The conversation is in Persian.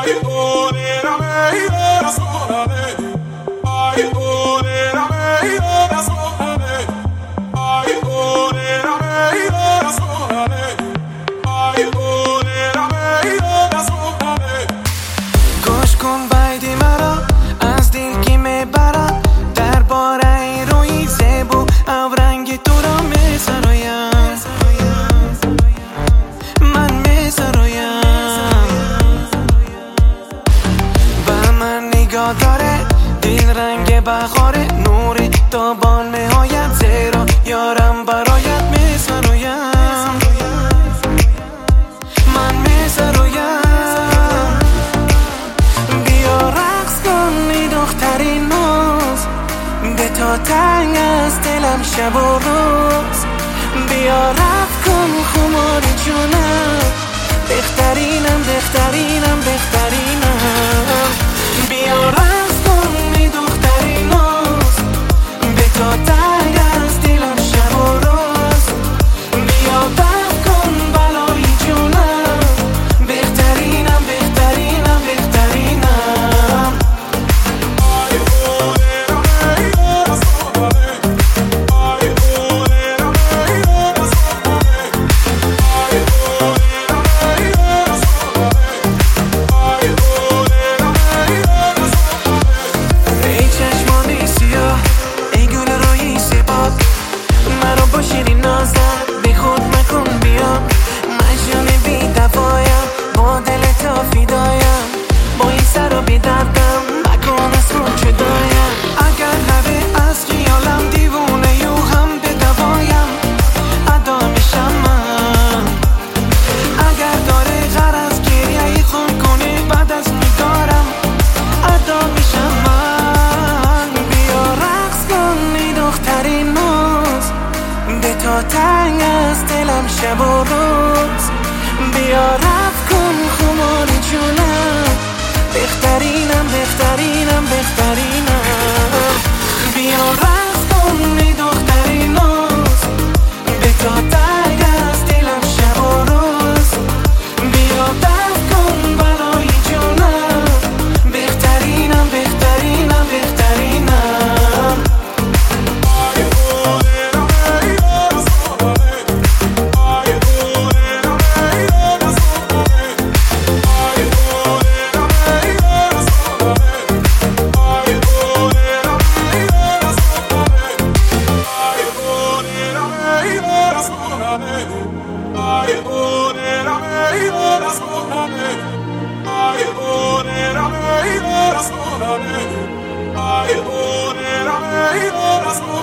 گوش کن بیدی مرا از دل که میبرم در باره روی زیبو او رنگ تو را میسرایم من میسرایم به من نگاه داره دل رنگ بخاره نور تابان میآید زیرا یارم برایت میسرایم من میسرایم به تا تنگ از دلم شب و روز بیا رفت کن خمار جونم بهترینم بهترینم بهترینم بیا رفت کن می دختری ناز به تا تنگ از دلم شب و روز بیا رفت کن بلای جونم بهترینم بهترینم بهترینم تا تنگ از دلم شب و روز بیا رفت کن خمار جونم بهترینم بهترینم بهترینم بیا رفت کن می دختری ناز به تا تنگ از دلم شب و روز بیا رفت کن برای جونم بهترینم بهترینم بهترینم I